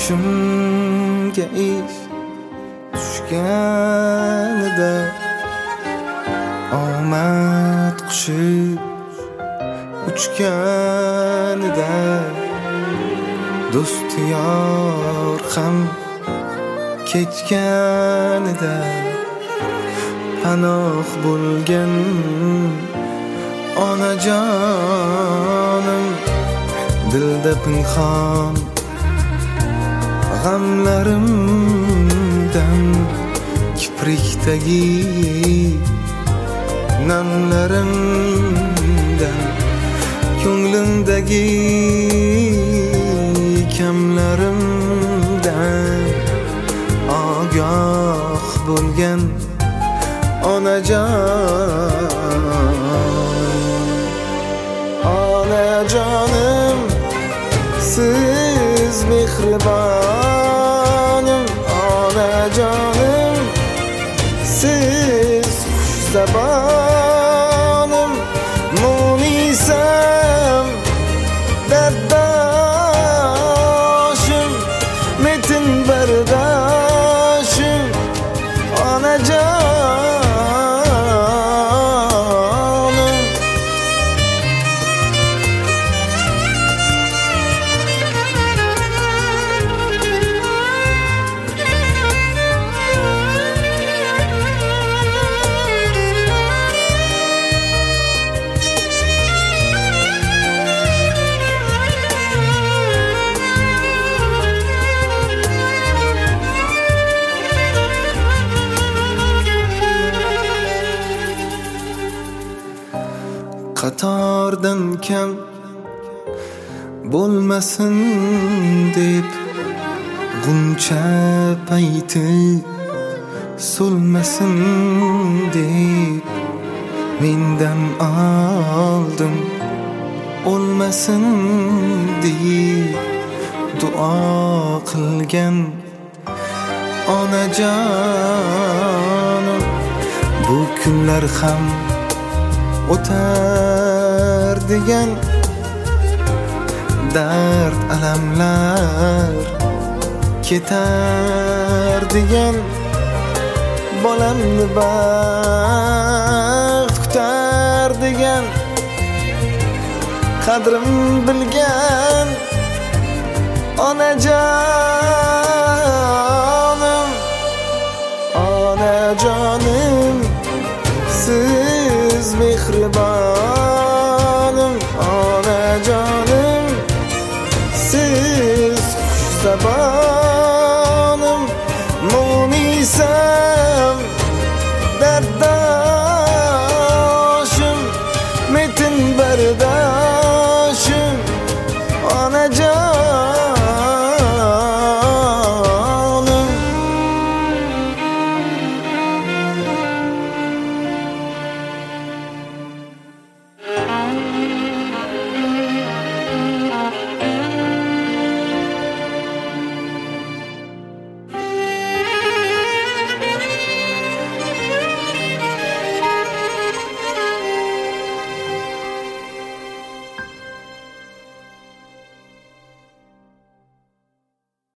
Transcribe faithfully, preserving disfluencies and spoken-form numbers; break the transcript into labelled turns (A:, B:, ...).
A: boshimga ish tushganida omad qushi uchganida do'st yor ham ketganida panoh bo'lgan onajonim dilda pinhon g'amlarimdan kiprikdagi namlarimdan ko'nglimdagi kamlarimdan ogoh bo'lgan onajon onajonim siz mehribonim onajonim siz xushzabonim munisam dardoshim metin bardoshim onajon qatordan kam bo'lmasin deb g'uncha payti so'lmasin deb mendan oldin o'lmasin deb duo qilgan onajonim bu kunlar ham o'tar degan dard alamlar ketar degan bolamni baxt kutar degan qadrim bilgan onajonim onajonim siz mehribonim onajonim siz xushzabonim munisam